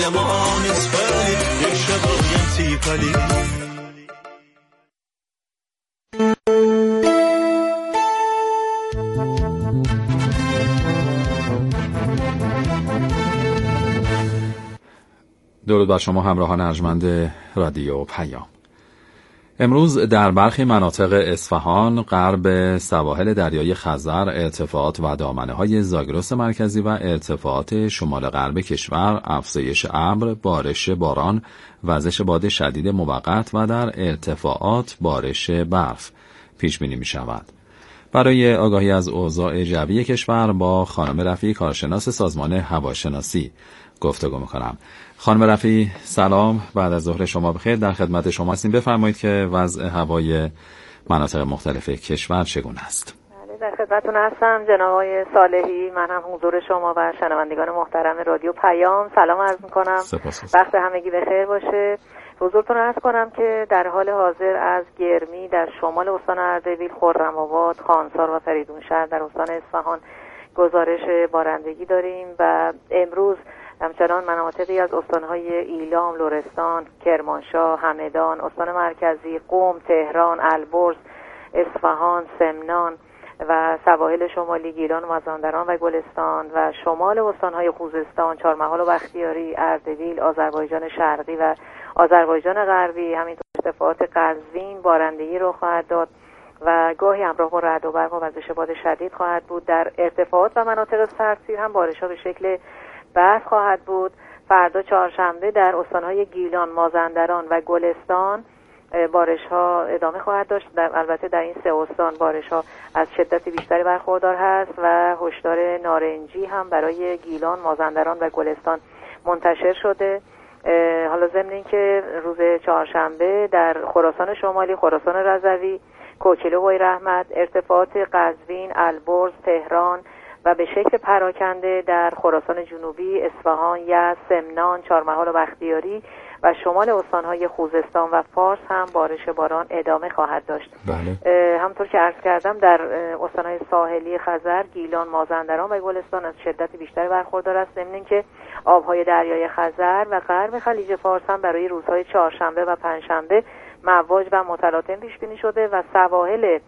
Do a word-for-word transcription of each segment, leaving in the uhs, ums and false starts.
ما نسبلی یک شبایم تیپلی. درود بر شما همراهان ارجمند رادیو پیام. امروز در برخی مناطق اصفهان، غرب سواحل دریای خزر، ارتفاعات و دامنه‌های زاگرس مرکزی و ارتفاعات شمال غرب کشور افزایش ابر، بارش باران، وزش باد شدید موقت و در ارتفاعات بارش برف پیش بینی می‌شود. برای آگاهی از اوضاع جوی کشور با خانم رفیعی، کارشناس سازمان هواشناسی گفتگو می‌کنم. خانم رفیعی سلام، بعد از ظهر شما بخیر. در خدمت شما هستیم. بفرمایید که وضع هوای مناطق مختلف کشور چگونه است؟ بله، در خدمتتون هستم جناب آقای صالحی. من هم حضور شما و شنوندگان محترم رادیو پیام سلام عرض می‌کنم. وقت همگی بخیر باشه. حضورتون عرض کنم که در حال حاضر از گرمی در شمال استان اردبیل، خرم‌آباد، خانسار و فریدونشهر در استان اصفهان گزارش بارندگی داریم و امروز همچنان مناطقی از استان‌های ایلام، لرستان، کرمانشاه، همدان، استان مرکزی، قم، تهران، البرز، اصفهان، سمنان و سواحل شمالی گیلان و مازندران و گلستان و شمال استان‌های خوزستان، چهارمحال و بختیاری، اردبیل، آذربایجان شرقی و آذربایجان غربی، همینطور ارتفاعات قزوین بارندگی رو خواهد داد و گاهی همراه با رعد و برق و وزش باد شدید خواهد بود. در ارتفاعات و مناطق سردسیر هم بارش‌ها به شکل برف خواهد بود. فردا چهارشنبه در استان‌های گیلان، مازندران و گلستان بارش‌ها ادامه خواهد داشت. در البته در این سه استان بارش‌ها از شدت بیشتری برخوردار هست و هشدار نارنجی هم برای گیلان، مازندران و گلستان منتشر شده. حالا ضمن اینکه روز چهارشنبه در خراسان شمالی، خراسان رضوی، کوچلو و رحمت ارتفاعات قزوین، البرز، تهران و به شکل پراکنده در خراسان جنوبی، اصفهان، یزد، سمنان، چهارمحال و بختیاری و شمال استان‌های خوزستان و فارس هم بارش باران ادامه خواهد داشت. بله. همونطور که عرض کردم در استان‌های ساحلی خزر، گیلان، مازندران و گلستان از شدت بیشتری برخوردار است. ضمن اینکه آب‌های دریای خزر و غرب خلیج فارس هم برای روزهای چهارشنبه و پنجشنبه مواج و متلاطم پیش بینی شده و سواحل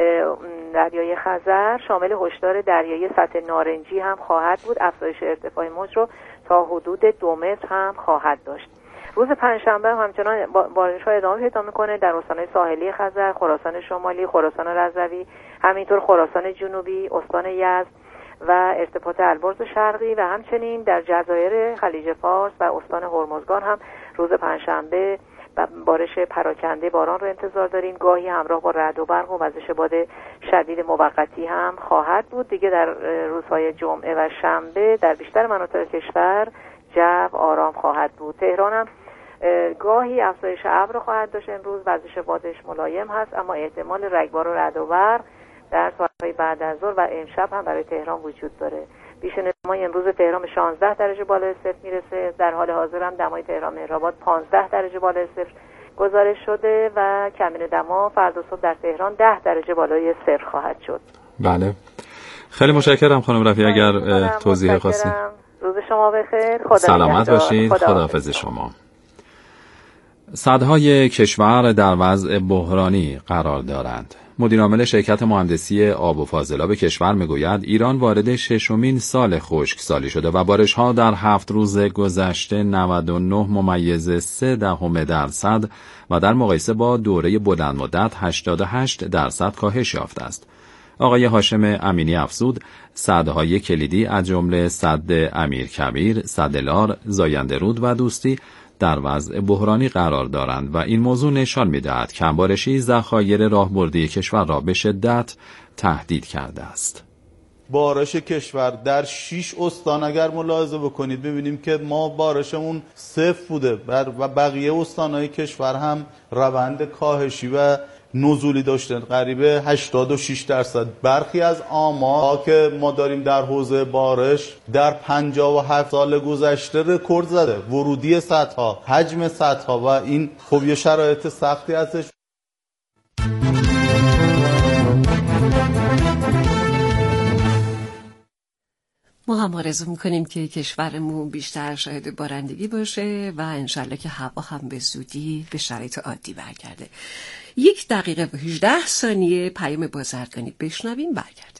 دریای خزر شامل هشدار دریایی سطح نارنجی هم خواهد بود. افزایش ارتفاع موج رو تا حدود دو متر هم خواهد داشت. روز پنجشنبه هم همچنان بارش‌ها ادامه پیدا می‌کنه در استان‌های ساحلی خزر، خراسان شمالی، خراسان رضوی، همینطور خراسان جنوبی، استان یزد و ارتفاعات البرز شرقی و همچنین در جزایر خلیج فارس و استان هرمزگان هم روز پنجشنبه بارش پراکنده باران رو انتظار داریم. گاهی همراه با رعد و برق و وزش باد شدید موقتی هم خواهد بود. دیگه در روزهای جمعه و شنبه در بیشتر مناطق کشور جو آرام خواهد بود. تهران هم گاهی افزایش ابر خواهد داشت. امروز وزش بادش ملایم هست اما احتمال رگبار و رعد و برق در ساعت‌های بعد از ظهر و امشب هم برای تهران وجود داره. پیش‌بینی امروز تهران به شانزده درجه بالای صفر میرسه. در حال حاضر هم دمای تهران مهرآباد پانزده درجه بالای صفر گزارش شده و کمین دما فردا صبح در تهران ده درجه بالای صفر خواهد شد. بله. خیلی متشکرم خانم رفیعی. اگر توضیح خاصی. روز شما بخیر. خدا سلامت باشید. خداحافظ شما. صدهای کشور در وضع بحرانی قرار دارند. مدیر عامل شرکت مهندسی آب و فاضلاب کشور میگوید ایران وارد ششمین سال خشکسالی شده و بارش‌ها در هفت روز گذشته نود و نه ممیز سه دهم درصد و در مقایسه با دوره بلند مدت هشتاد و هشت درصد کاهش یافته است. آقای هاشم امینی افزود سدهای کلیدی از جمله سد امیرکبیر، سد لار، زاینده رود و دوستی در وضع بحرانی قرار دارند و این موضوع نشان می‌دهد کمبارشی ذخایر راهبردی کشور را به شدت تهدید کرده است. بارش کشور در شش استان اگر ملاحظه بکنید ببینیم که ما بارشمون صفر بوده و بقیه استان‌های کشور هم روند کاهشی و نزولی داشتن قریب هشتاد و شش درصد. برخی از آمار که ما داریم در حوزه بارش در پنجاه و هفت سال گذشته رکورد زده، ورودی سدها، حجم سدها و این خب یه شرایط سختی هستش. ما هم آرزو میکنیم که کشورمون بیشتر شاهد بارندگی باشه و انشالله که هوا هم به زودی به شرایط عادی برگرده. یک دقیقه و هجده ثانیه پیام بازرگانی بشنویم برگردیم.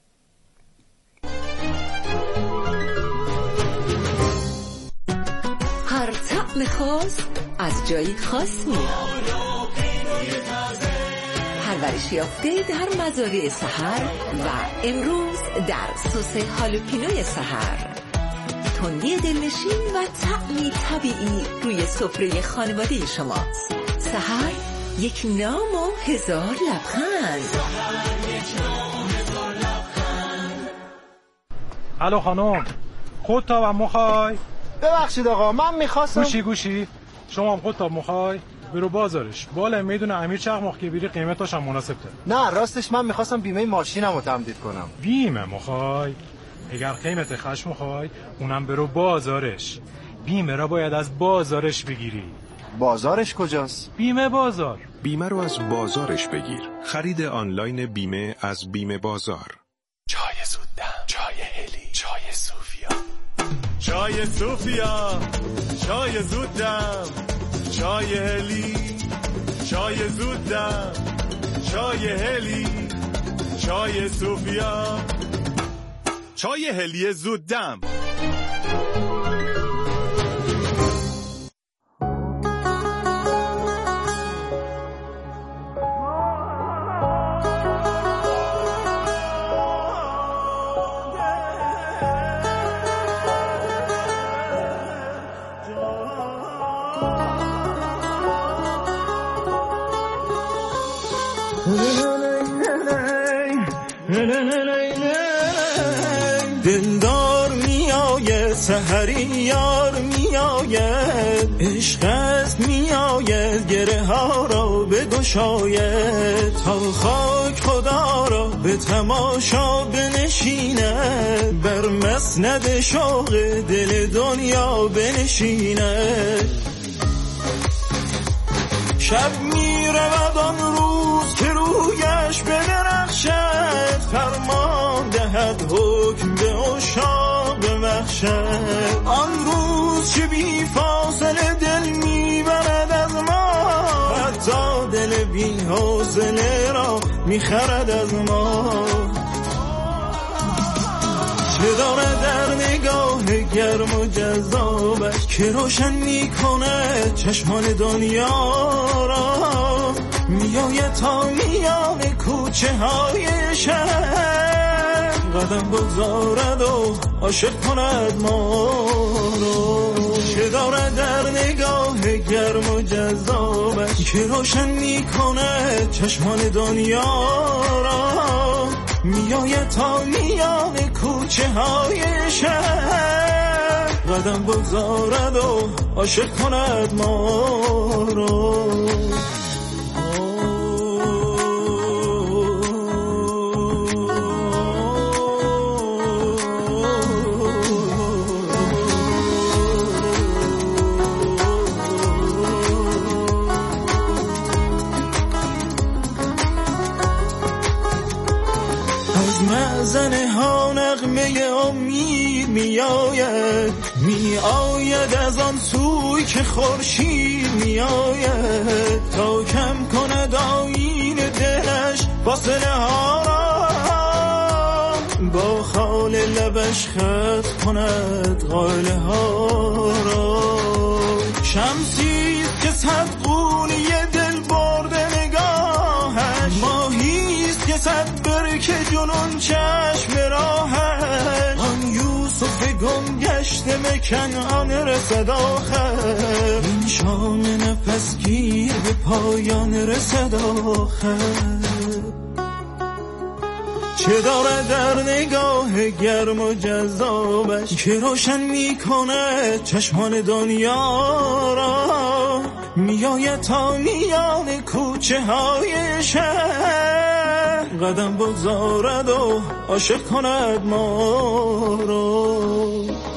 هر طعم خاص از جایی خاص میاد. پرورش یافته در مزارع سحر و امروز در سس هالوپینوی سحر. تندی دلنشین و طعمی طبیعی روی سفره خانواده شماست. سحر یک نام و هزار لبخند. الو خانم، خود تا و مخوای؟ ببخشید آقا، من میخواستم. گوشی گوشی شما هم خود تا مخوای؟ برو بازارش، بالا میدونه امیر چقدر که بیری قیمتاش هم مناسب تره. نه راستش من میخواستم بیمه ماشینم رو تمدید کنم. بیمه مخوای؟ اگر قیمت خشم مخوای اونم برو بازارش. بیمه را باید از بازارش بگیری. بازارش کجاست؟ بیمه بازار. بیمه رو از بازارش بگیر. خرید آنلاین بیمه از بیمه بازار. چای زودم، چای هلی، چای صوفیا، چای صوفیا، چای زودم، چای هلی، چای زودم، چای هلی، چای صوفیا، چای هلی زودم. دلدار میآید سحری یار میآید، عشق است میآید گره ها را بگشاید، تا خاک خدا را به تماشا بنشیند، بر مسند شوق دل دنیا بنشیند. شب میرود آن روز که رویش بدرخشد، فرمان دهد حکم به عشاق ببخشد. آن روز که بی فاصله دل میبرد از ما، حتی دل بی حوصله را میخرد از ما. چه دارد در نگاه گرم و جذابش که روشن میکنه چشمان دنیا را، میآید تا میان کوچه های شهر، قدم بگذارد و عاشق کند ما را. چه دارد در نگاه گرم و جذابش که روشن میکنه چشمان دنیا را، میآید تا میان کوچه های شهر، قدم بگذارد و عاشق کند ما را. زنه ها نغمه امید می آید، می آید از آن سوی که خورشید می آید، تا کم کند آیین دلش فاصله ها را، با خال لبش خط کند غاله ها را. شمسیست که صد قولی دل برده نگاهش، ماهیست که صد برکه جنون چشم راهش، آن یوسف گم گشته مکنعان رسد آخر، این شام نفس گیر به پایان رسد آخر. چه دارد در نگاه گرم و جذابش که روشن میکنه چشمان دنیا را، میآید تا میان کوچه های شهر، قدم بگذارد و عاشق کند ما را.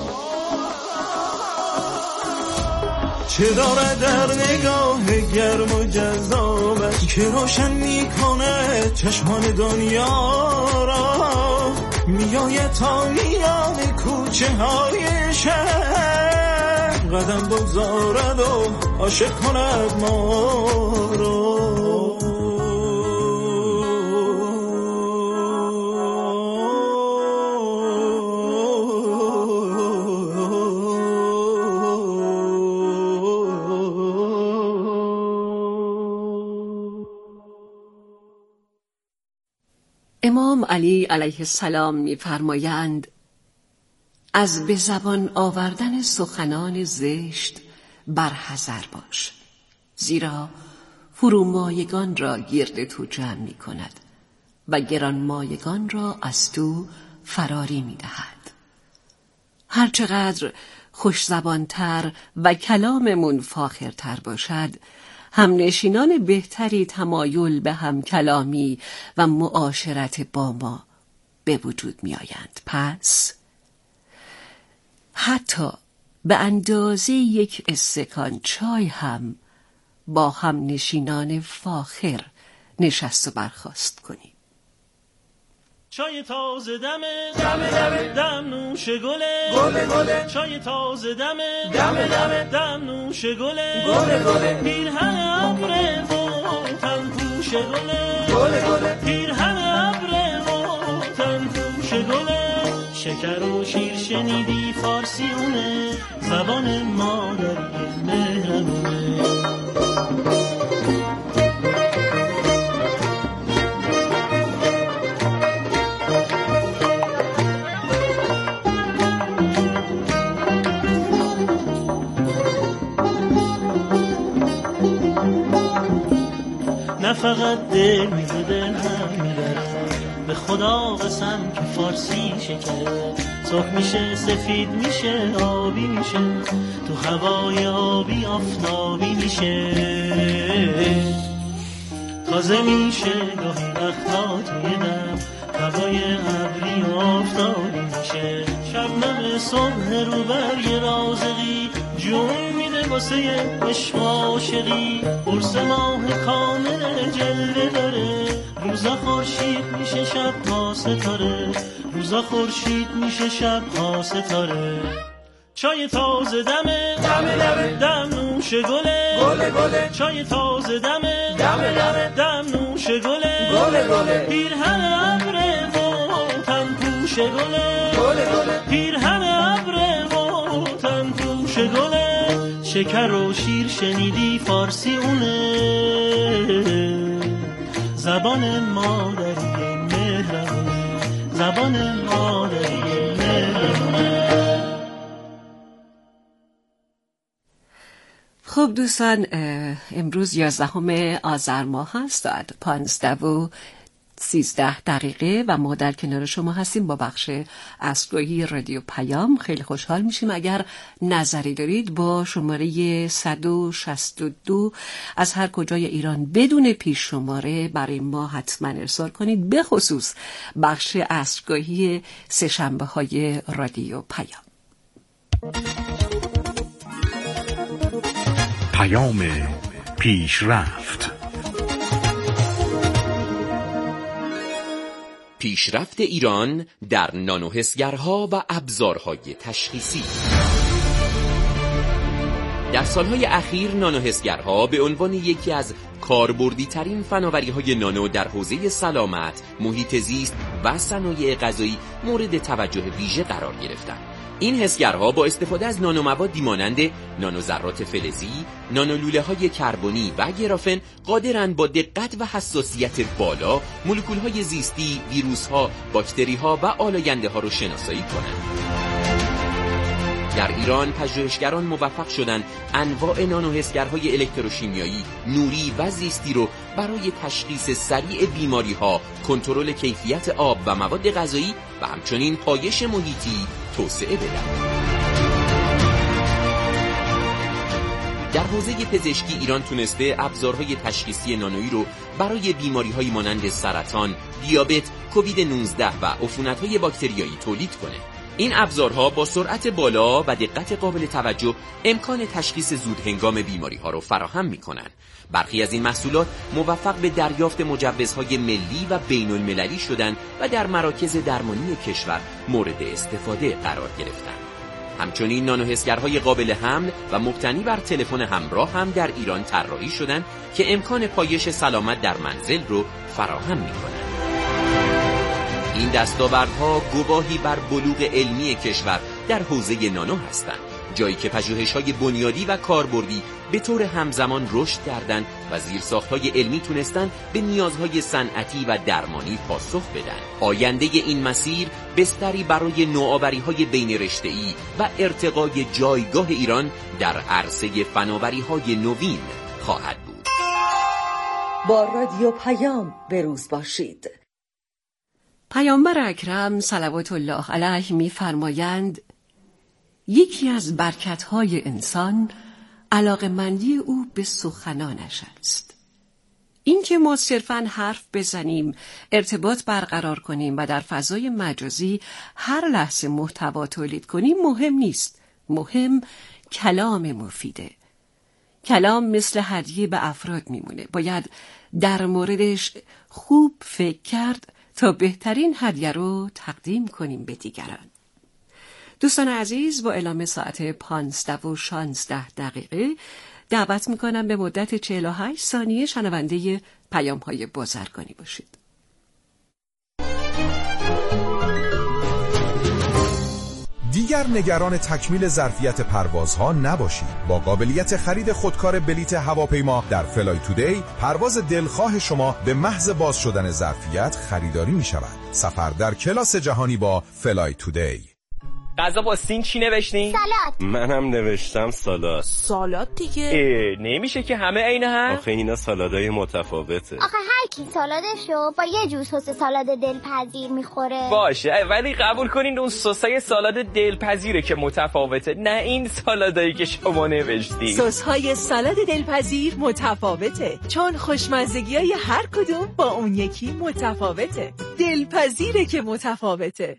چه دارد در نگاه گرم و جذابش که روشن میکنه چشمان دنیا را، میآید تا میان کوچه های شهر قدم بگذارد و عاشق کند ما رو. امام علی علیه السلام می‌فرمایند از به زبان آوردن سخنان زشت برحذر باش، زیرا فرومایگان را گرد تو جمع می کند و گرانمایگان را از تو فراری می دهد. هرچقدر خوش زبانتر و کلاممون فاخرتر باشد، هم نشینان بهتری تمایل به هم کلامی و معاشرت با ما به وجود می آیند. پس حتی به اندازه یک استکان چای هم با هم نشینان فاخر نشست و برخاست کنیم. چای تازه دمه دمه دمه دم نوش گله گله گله چای تازه دمه دمه دمه دم نوش گله گله گله پیرهن ابر و تن پوش گله گله گله پیرهن ابر و تن پوش گله شکر و شیر شنیدی فارسیونه زبان مادری مهربونه. نه فقط دل میده دل هم میبره، به خدا قسم که فارسی شکره، سرخ میشه سفید میشه آبی میشه، تو هوای آبی آفتابی میشه، تازه میشه گاهی وقتا توی دم هوای ابری آفتابی میشه، شبنم صبح رو برگ رازقی جون میده واسه عشق و عاشقی، قرص ماه کامل جلوه داره، روزا خورشید میشه شب ها ستاره، روزا خورشید میشه شب ها ستاره. چای تازه دمه دمه دمه دم نوش گله گله گله چای تازه دمه دمه دمه دم نوش گله گله گله پیرهن ابر و تن پوش گله گله گله پیرهن ابر و تن پوش گله شکر و شیر شنیدی فارسی اونه زبان مادری مهربونه زبان مادری مهربونه. خب دوستان، امروز یازدهم آذر ماه هست، ساعت پانزده و سیزده دقیقه و ما در کنار شما هستیم با بخش عصرگاهی رادیو پیام. خیلی خوشحال میشیم اگر نظری دارید با شماره صد و شصت و دو از هر کجای ایران بدون پیش شماره برای ما حتما ارسال کنید، به خصوص بخش عصرگاهی سه شنبه های رادیو پیام. پیام پیشرفت. پیشرفت ایران در نانوحسگرها و ابزارهای تشخیصی. در سالهای اخیر نانوحسگرها به عنوان یکی از کاربردی ترین فناوری‌های نانو در حوزه سلامت، محیط زیست و صنایع غذایی مورد توجه ویژه قرار گرفتند. این حسگرها با استفاده از نانوموادی مانند نانوذرات فلزی، نانولوله‌های کربنی و گرافن قادرند با دقت و حساسیت بالا مولکول‌های زیستی، ویروس‌ها، باکتری‌ها و آلاینده‌ها را شناسایی کنند. در ایران پژوهشگران موفق شدند انواع نانوحسگرهای الکتروشیمیایی، نوری و زیستی رو برای تشخیص سریع بیماری‌ها، کنترل کیفیت آب و مواد غذایی و همچنین پایش محیطی توسعه بدن. در حوزه پزشکی ایران تونسته ابزارهای تشخیصی نانویی رو برای بیماری‌های مانند سرطان، دیابت، کووید نوزده و عفونت‌های باکتریایی تولید کنه. این ابزارها با سرعت بالا و دقت قابل توجه امکان تشخیص زود هنگام بیماری ها را فراهم می کنند. برخی از این محصولات موفق به دریافت مجوزهای ملی و بین المللی شدند و در مراکز درمانی کشور مورد استفاده قرار گرفتند. همچنین نانوحسگرهای قابل حمل و مبتنی بر تلفن همراه هم در ایران طراحی شدند که امکان پایش سلامت در منزل رو فراهم می کنند. این دستاوردها گواهی بر بلوغ علمی کشور در حوزه نانو هستند، جایی که پژوهش‌های بنیادی و کاربردی به طور همزمان رشد کردند و زیرساخت‌های علمی تونستند به نیازهای صنعتی و درمانی پاسخ بدن. آینده این مسیر بستری برای نوآوری‌های بین رشته‌ای و ارتقای جایگاه ایران در عرصه فناوری‌های نوین خواهد بود. با رادیو پیام به روز باشید. پیامبر اکرم صلوات الله علیه می‌فرمایند یکی از برکت‌های انسان علاقه‌مندی او به سخنانش است. این که ما صرفاً حرف بزنیم، ارتباط برقرار کنیم و در فضای مجازی هر لحظه محتوا تولید کنیم مهم نیست. مهم کلام مفیده. کلام مثل هدیه به افراد میمونه. باید در موردش خوب فکر کرد تا بهترین هدیه رو تقدیم کنیم به دیگران. دوستان عزیز، با اعلام ساعت پانزده و شانزده دقیقه دعوت میکنم به مدت چهل و هشت ثانیه شنونده پیام های بازرگانی باشید. دیگر نگران تکمیل ظرفیت پروازها نباشید. با قابلیت خرید خودکار بلیت هواپیما در فلای تودی، پرواز دلخواه شما به محض باز شدن ظرفیت خریداری می شود. سفر در کلاس جهانی با فلای تودی. غذا با سین چی نوشتین؟ سالاد. منم نوشتم سالاد. سالاد دیگه؟ اه نمیشه که همه عین هم؟ آخه اینا سالادای متفاوته. آخه هر کی سالادشو با یه جور سس سالاد دلپذیر میخوره. باشه ولی قبول کنین اون سسای سالاد دلپذیره که متفاوته، نه این سالادایی که شما نوشتین. سس‌های سالاد دلپذیر متفاوته چون خوشمزگیای هر کدوم با اون یکی متفاوته. دلپذیره که متفاوته.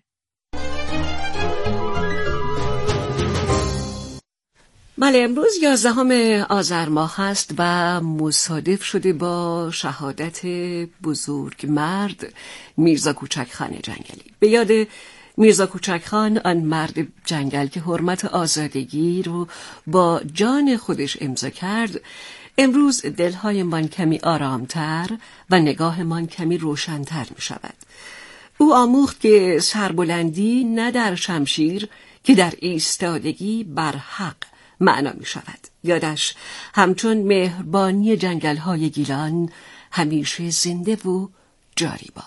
بله، امروز یازدهم آذر ماه هست و مصادف شده با شهادت بزرگ مرد میرزا کوچک خان جنگلی. به یاد میرزا کوچک خان، آن مرد جنگل که حرمت آزادگی رو با جان خودش امضا کرد، امروز دلهای من کمی آرامتر و نگاه من کمی روشنتر می شود. او آموخت که سربلندی نه در شمشیر که در ایستادگی بر حق معنا می شود. یادش همچون مهربانی جنگل‌های گیلان همیشه زنده و جاری باد.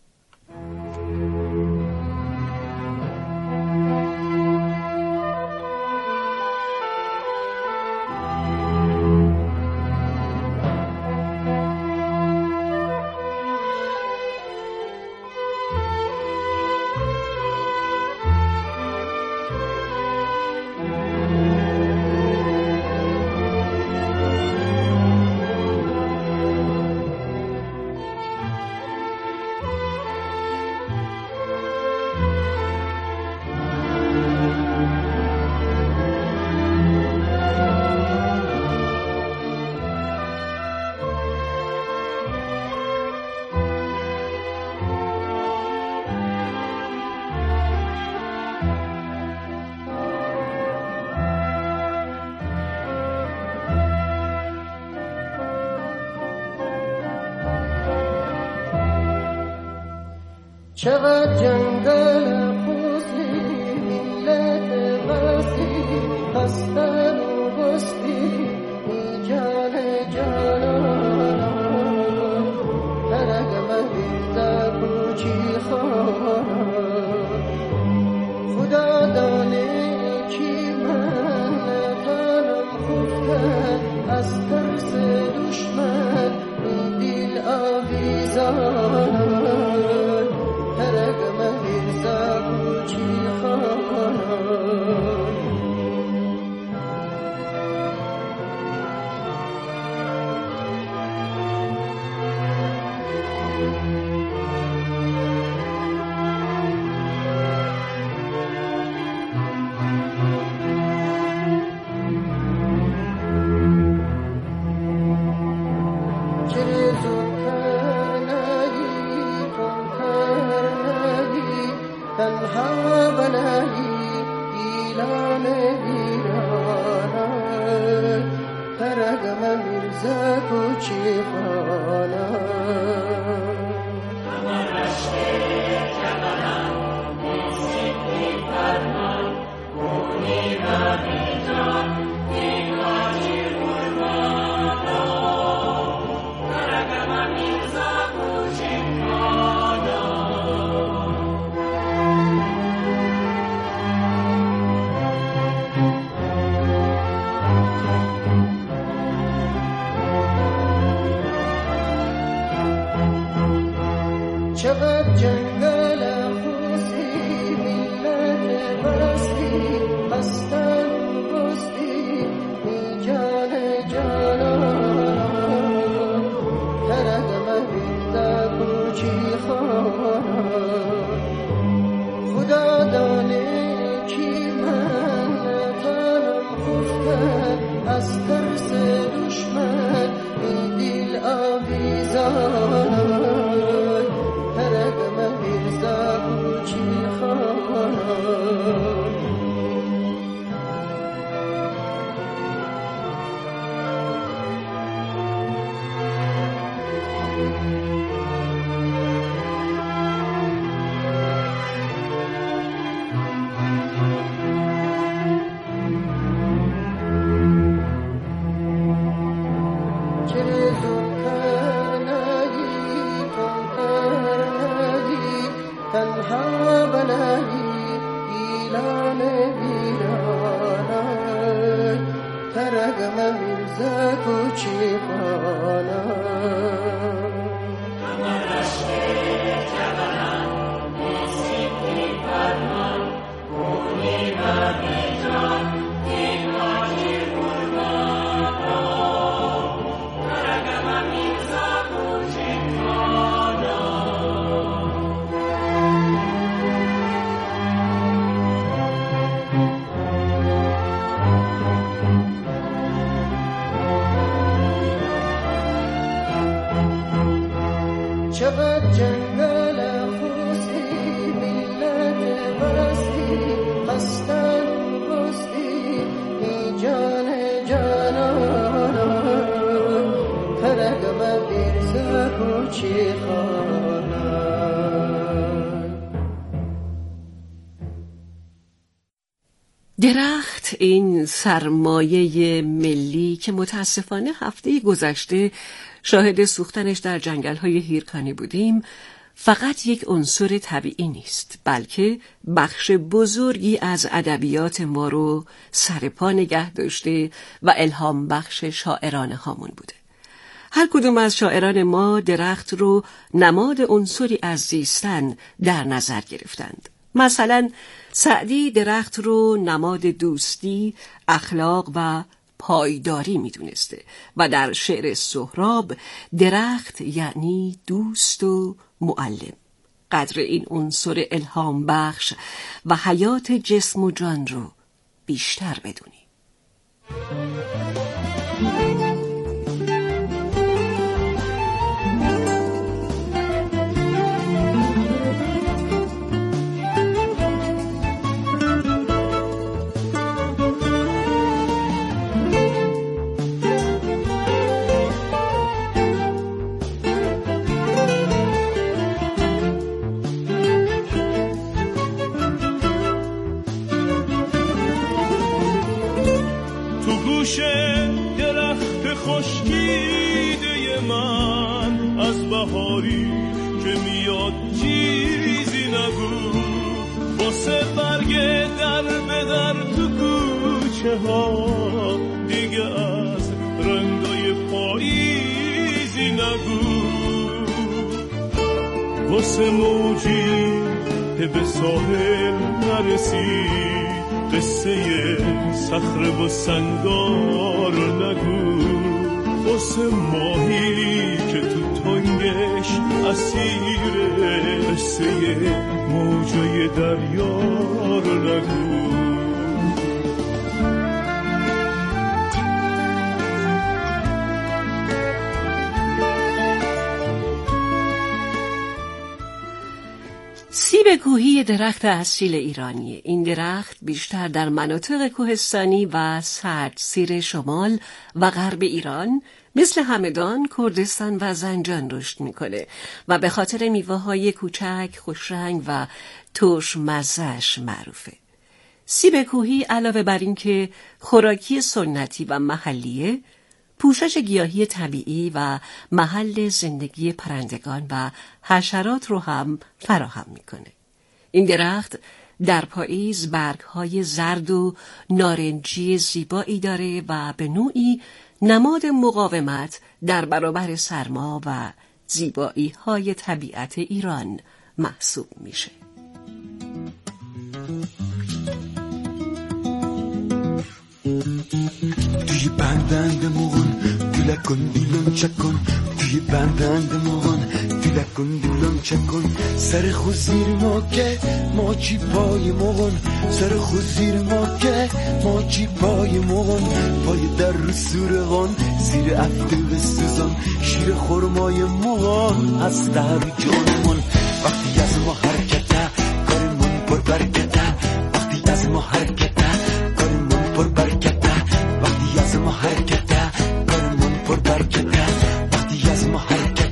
چقدر جنگل خوزی ملت وزی هستن و بستی جان جانان درگم بیزده کوچی خواهد خدا دانه چی من جانم خفتن از ترس دشمن دل آویزان چقدر جنگل خوزی ملت بستی هستن بستی ای جان جانان ترد مهیده کوچی خانان خدا دانه کی من تنم خفته از ترس دشمن ای دل آویزان چقدر جنگل خوزی ملت بستی هستن بستی ای جان جانان ترگم بیرزا کوچی خانان. درخت، این سرمایه ملی که متاسفانه هفته گذشته شاهد سوختنش در جنگل‌های هیرکانی بودیم، فقط یک عنصر طبیعی نیست، بلکه بخش بزرگی از ادبیات ما رو سر پا نگه داشته و الهام بخش شاعران هامون بوده. هر کدوم از شاعران ما درخت رو نماد عنصری از زیستن در نظر گرفتند. مثلا سعدی درخت رو نماد دوستی، اخلاق و پایداری می دونسته و در شعر سهراب درخت یعنی دوست و معلم. قدر این عنصر الهام بخش و حیات جسم و جان رو بیشتر بدونی. درخت خشکیده من از بهاری که میاد چیزی نگو، واسه برگ در به در تو کوچه ها دیگه از رنگای پاییزی نگو، واسه موجی که به ساحل نرسید قصه صخره و سنگار نگو، واسه ماهی که تو تنگش اسیره قصه موجای دریا رو نگو. سیب کوهی درخت اصیل ایرانی. این درخت بیشتر در مناطق کوهستانی و سردسیر شمال و غرب ایران مثل همدان، کردستان و زنجان رشد میکنه و به خاطر میوه‌های کوچک، خوشرنگ و ترش مزه‌اش معروفه. سیب کوهی علاوه بر این که خوراکی سنتی و محلیه، پوشش گیاهی طبیعی و محل زندگی پرندگان و حشرات رو هم فراهم میکنه. این درخت در پاییز برگ‌های زرد و نارنجی زیبایی داره و به نوعی نماد مقاومت در برابر سرما و زیبایی‌های طبیعت ایران محسوب میشه. توی بندند مغن دیلکن دیلم چکن، توی بندند مغن دیلکن دیلم چکن، سر خود زیر ما که ما چی پای مغن، سر خود زیر ما که ما چی پای مغن، پای در رو سورغان زیر افته و سوزان، شیر خورمای مغن از در جانمون. وقتی از ما حرکته کارمون پر برکته، وقتی از ما حرکته کارمون پر برکته، وقتی از ما حرکته کارمون پر برکته، وقتی از ما حرکته.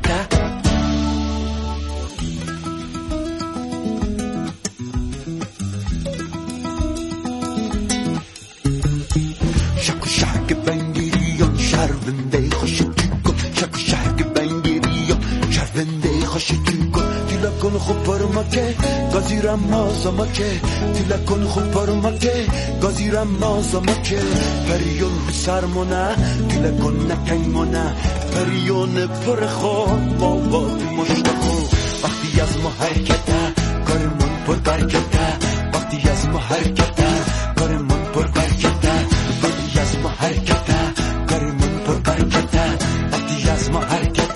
شک و شک بنگیریان شرونده خوش تو کن، شک و شک بنگیریان شرونده خوش تو کن، دیلا کن خوب پرما که گازیرم مازما که، دیلا کن خوب پرما که گازیرم مازما که، پریون رو سرمونه دیلا کن نکنگمونه، پریون پر خواب ما بابی مشتخو. وقتی از ما حرکته کارمون پر برکته، وقتی از ما حرکته کارمون پر برکته، وقتی از ما حرکته کارمون پر برکته، وقتی از ما حرکته.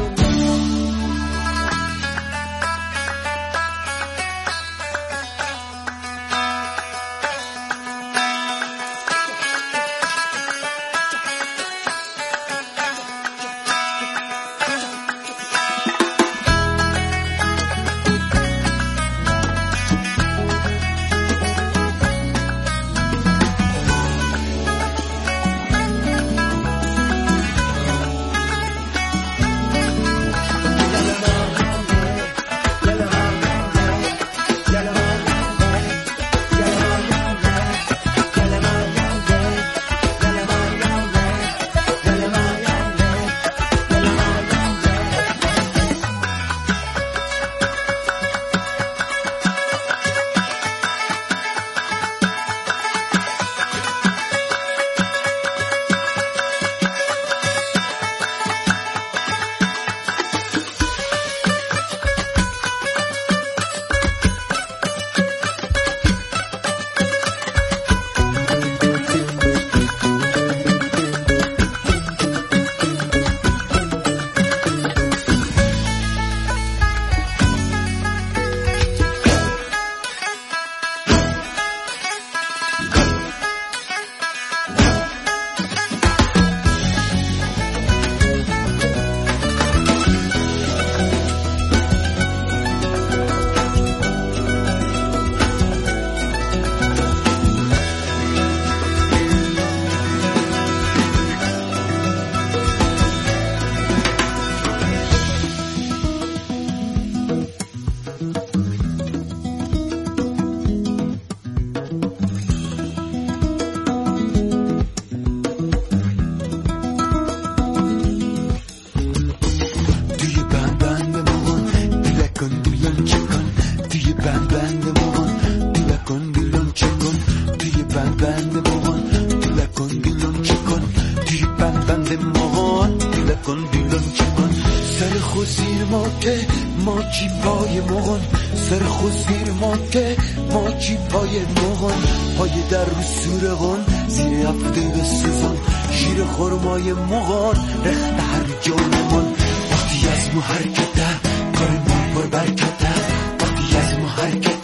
شیر خورمای مغان رخت هر جانمان. وقتی از ما حرکته کارمون پر برکته، وقتی از ما حرکته